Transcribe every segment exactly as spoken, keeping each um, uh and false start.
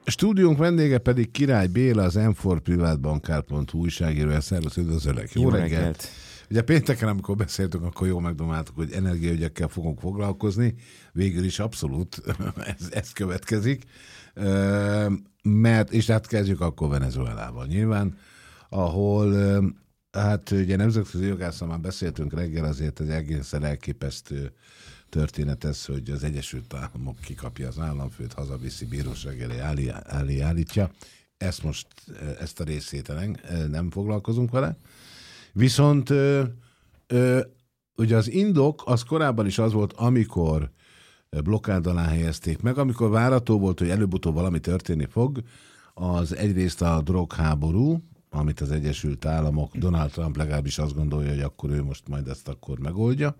A stúdiónk vendége pedig Király Béla, az em négy privátbankár pont hu újságírója. Szervusz, üdvözöllek. Jó, Jó reggelt. reggelt. Ugye pénteken, amikor beszéltünk, akkor jól megdomáltuk, hogy energiaügyekkel fogunk foglalkozni. Végül is abszolút ez, ez következik. Mert, és hát kezdjük akkor Venezuelával nyilván, ahol hát ugye nemzetközi jogásszal már beszéltünk reggel, azért egy egészen elképesztő történet ez, hogy az Egyesült Államok kikapja az államfőt, hazaviszi, bíróság elé állí, állí, állítja. Ezt most, ezt a részét nem foglalkozunk vele. Viszont ö, ö, ugye az indok az korábban is az volt, amikor blokkád alá helyezték meg, amikor várható volt, hogy előbb-utóbb valami történni fog, az egyrészt a drogháború, amit az Egyesült Államok, Donald Trump legalábbis azt gondolja, hogy akkor ő most majd ezt akkor megoldja.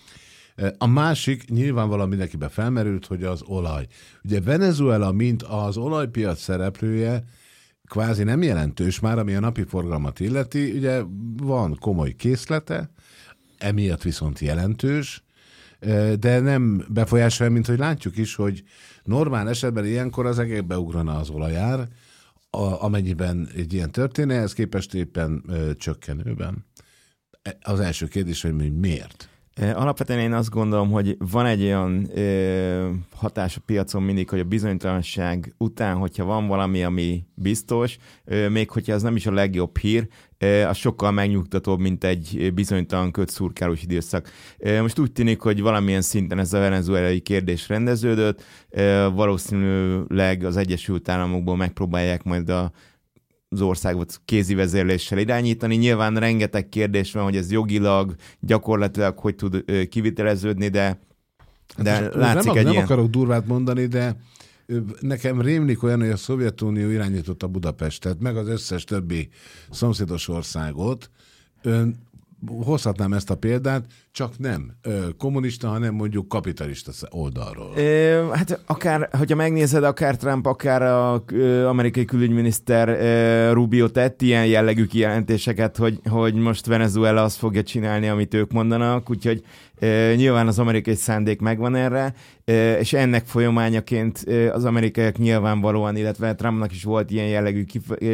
A másik nyilvánvalóan mindenkiben felmerült, hogy az olaj. Ugye Venezuela, mint az olajpiac szereplője, kvázi nem jelentős már, ami a napi forgalmat illeti, ugye van komoly készlete, emiatt viszont jelentős, de nem befolyásolja, mint hogy látjuk is, hogy normál esetben ilyenkor az egész beugrana az olajár, amennyiben egy ilyen történne, ez képest éppen ö, csökkenőben. Az első kérdés, hogy miért? Alapvetően én azt gondolom, hogy van egy olyan ö, hatás a piacon mindig, hogy a bizonytalanság után, hogyha van valami, ami biztos, ö, még hogyha ez nem is a legjobb hír, ö, az sokkal megnyugtatóbb, mint egy bizonytalan kötszurkálós időszak. Ö, most úgy tűnik, hogy valamilyen szinten ez a venezuelai kérdés rendeződött, ö, valószínűleg az Egyesült Államokból megpróbálják majd a az országot kézi vezérléssel irányítani. Nyilván rengeteg kérdés van, hogy ez jogilag, gyakorlatilag hogy tud ö, kiviteleződni, de, de hát látszik nem, egy nem ilyen... akarok durvát mondani, de nekem rémlik olyan, hogy a Szovjetunió irányította Budapestet, meg az összes többi szomszédos országot. Ön, hozhatnám ezt a példát, csak nem ö, kommunista, hanem mondjuk kapitalista oldalról. Ö, hát akár, hogyha megnézed, akár Trump, akár az amerikai külügyminiszter ö, Rubio tett ilyen jellegű kijelentéseket, hogy, hogy most Venezuela azt fogja csinálni, amit ők mondanak, úgyhogy ö, nyilván az amerikai szándék megvan erre, ö, és ennek folyamányaként ö, az amerikaiak nyilvánvalóan, illetve Trumpnak is volt ilyen jellegű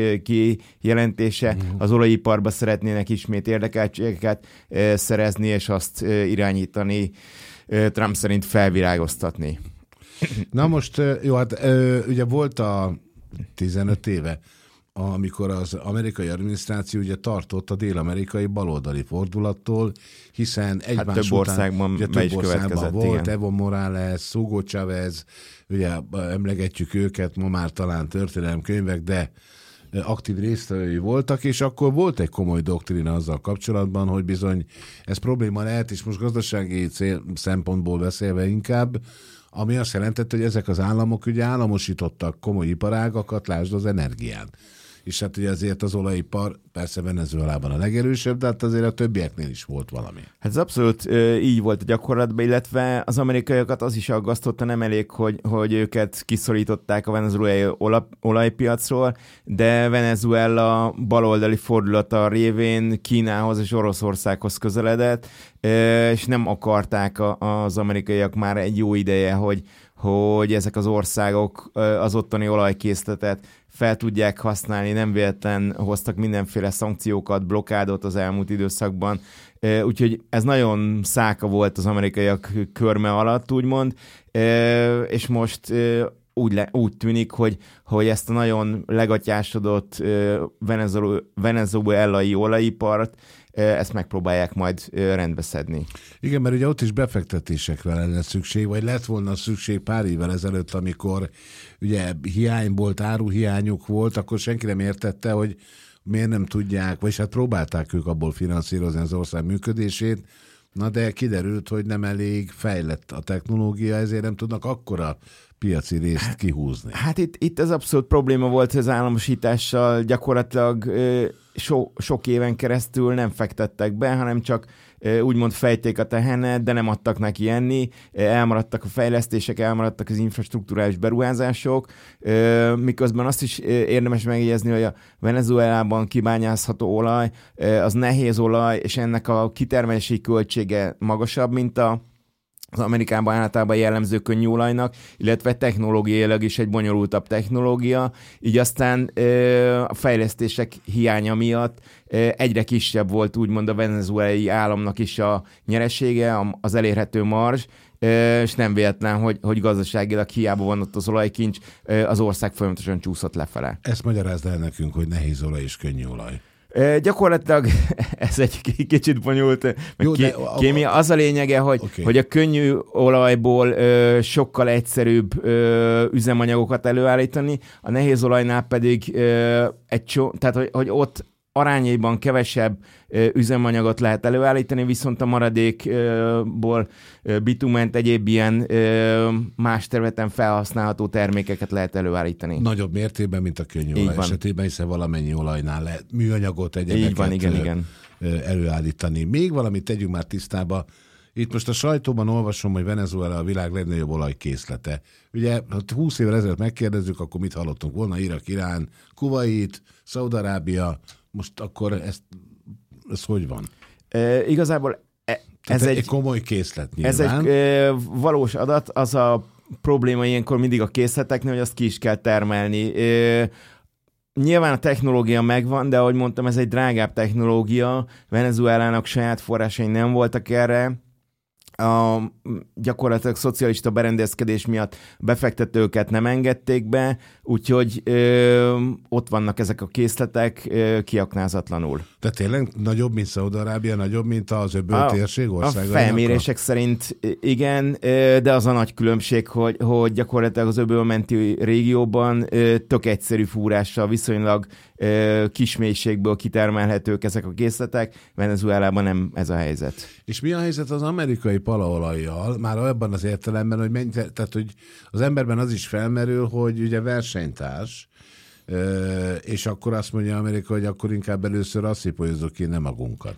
kijelentése, uh-huh. az olajiparba szeretnének ismét érdekeltségeket ö, szerezni, és azt irányítani, Trump szerint felvirágoztatni. Na most, jó, hát ugye volt a tizenöt éve, amikor az amerikai adminisztráció ugye tartott a dél-amerikai baloldali fordulattól, hiszen egymás hát több után, országban ugye be több is országban volt, igen. Evo Morales, Hugo Chávez, ugye emlegetjük őket, ma már talán történelemkönyvek, de aktív résztvevői voltak, és akkor volt egy komoly doktrina azzal kapcsolatban, hogy bizony ez probléma lehet, és most gazdasági cél, szempontból beszélve inkább, ami azt jelentette, hogy ezek az államok ugye államosítottak komoly iparágakat, lásd az energián. És hát ugye azért az olajipar persze Venezuelában a legerősebb, de hát azért a többieknél is volt valami. Hát ez abszolút ö, így volt a gyakorlatban, illetve az amerikaiakat az is aggasztotta, nem elég, hogy, hogy őket kiszorították a venezuelai olajpiacról, de Venezuela baloldali fordulata révén Kínához és Oroszországhoz közeledett, ö, és nem akarták a, az amerikaiak már egy jó ideje, hogy hogy ezek az országok az ottani olajkészletet fel tudják használni, nem véletlen hoztak mindenféle szankciókat, blokkádot az elmúlt időszakban, úgyhogy ez nagyon száka volt az amerikaiak körme alatt, úgymond, és most úgy, le, úgy tűnik, hogy, hogy ezt a nagyon legatyásodott venezuelai olajipart ezt megpróbálják majd rendbe szedni. Igen, mert ugye ott is befektetésekre lenne szükség, vagy lett volna szükség pár évvel ezelőtt, amikor ugye hiány volt, áruhiányuk volt, akkor senki nem értette, hogy miért nem tudják, vagy hát próbálták ők abból finanszírozni az ország működését, na de kiderült, hogy nem elég fejlett a technológia, ezért nem tudnak akkora piaci részt kihúzni. Hát itt, itt az abszolút probléma volt az államosítással, gyakorlatilag ö, so, sok éven keresztül nem fektettek be, hanem csak ö, úgymond fejték a tehenet, de nem adtak neki enni, elmaradtak a fejlesztések, elmaradtak az infrastruktúrális beruházások, ö, miközben azt is érdemes megjegyezni, hogy a Venezuelában kibányászható olaj, ö, az nehéz olaj, és ennek a kitermelési költsége magasabb, mint a az Amerikában általában jellemző könnyű olajnak, illetve technológiailag is egy bonyolultabb technológia, így aztán a fejlesztések hiánya miatt egyre kisebb volt úgymond a venezuelai államnak is a nyeresége, az elérhető marzs, és nem véletlen, hogy, hogy gazdaságilag hiába van ott az olajkincs, az ország folyamatosan csúszott lefele. Ezt magyarázd el nekünk, hogy nehéz olaj és könnyű olaj. E, gyakorlatilag ez egy kicsit bonyolult. Jó, ké, a, kémia. Az a lényege, hogy, okay. hogy a könnyű olajból ö, sokkal egyszerűbb ö, üzemanyagokat előállítani, a nehéz olajnál pedig ö, egy csó, tehát hogy, hogy ott arányaiban kevesebb ö, üzemanyagot lehet előállítani, viszont a maradékból bitument, egyéb ilyen ö, más területen felhasználható termékeket lehet előállítani. Nagyobb mértékben, mint a könnyű olaj esetében, hiszen valamennyi olajnál lehet műanyagot, egyébként van, igen, ö, igen. előállítani. Még valamit tegyünk már tisztába. Itt most a sajtóban olvasom, hogy Venezuela a világ legnagyobb olajkészlete. Ugye, ha húsz évvel ezelőtt megkérdezzük, akkor mit hallottunk volna? Irak, Irán, Kuvait, Szaúd-Arábia. Most akkor ez, ez hogy van? E, igazából e, ez egy, egy komoly készlet nyilván. Ez egy e, valós adat, az a probléma ilyenkor mindig a készleteknél, hogy azt ki is kell termelni. E, nyilván a technológia megvan, de ahogy mondtam, ez egy drágább technológia. Venezuelának saját forrásai nem voltak erre. A gyakorlatilag szocialista berendezkedés miatt befektetőket nem engedték be, úgyhogy ö, ott vannak ezek a készletek ö, kiaknázatlanul. Tehát tényleg nagyobb, mint Szaúd-Arábia, nagyobb, mint az öböl térség országainak? A felmérések szerint igen, de az a nagy különbség, hogy, hogy gyakorlatilag az öbölmenti régióban ö, tök egyszerű fúrással, viszonylag ö, kis mélységből kitermelhetők ezek a készletek, Venezuelában nem ez a helyzet. És mi a helyzet az amerikai palaolajjal, már abban az értelemben, hogy, menj, tehát, hogy az emberben az is felmerül, hogy ugye versenytárs, és akkor azt mondja Amerika, hogy akkor inkább először azt szipolyozzuk ki, nem magunkat.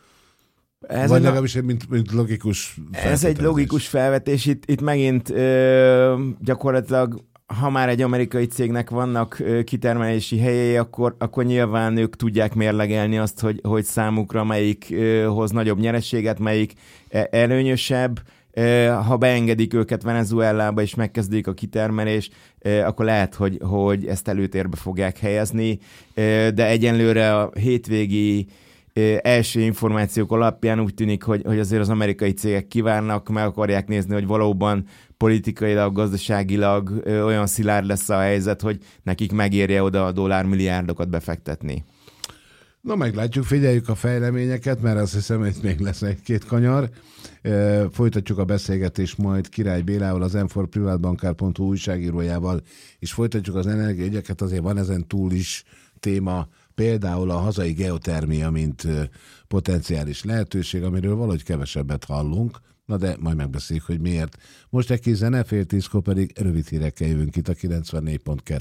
Ez Vagy legalábbis mint, mint logikus felvetés. Ez egy logikus felvetés. Itt, itt megint ö, gyakorlatilag, ha már egy amerikai cégnek vannak ö, kitermelési helyei, akkor, akkor nyilván ők tudják mérlegelni azt, hogy, hogy számukra melyik ö, hoz nagyobb nyerességet, melyik előnyösebb. Ha beengedik őket Venezuelába és megkezdik a kitermelés, akkor lehet, hogy, hogy ezt előtérbe fogják helyezni, de egyenlőre a hétvégi első információk alapján úgy tűnik, hogy, hogy azért az amerikai cégek kívánnak, meg akarják nézni, hogy valóban politikailag, gazdaságilag olyan szilárd lesz a helyzet, hogy nekik megérje oda a dollármilliárdokat befektetni. Na, meglátjuk, figyeljük a fejleményeket, mert azt hiszem, hogy még lesz egy-két kanyar. E, folytatjuk a beszélgetést majd Király Bélával, az em négy privátbankár pont hu újságírójával, és folytatjuk az energiaügyeket, azért van ezen túl is téma, például a hazai geotermia, mint potenciális lehetőség, amiről valahogy kevesebbet hallunk, na de majd megbeszéljük, hogy miért. Most egy kis zene, fél tízkor pedig rövid hírekkel jövünk itt a kilencvennégy pont kettő.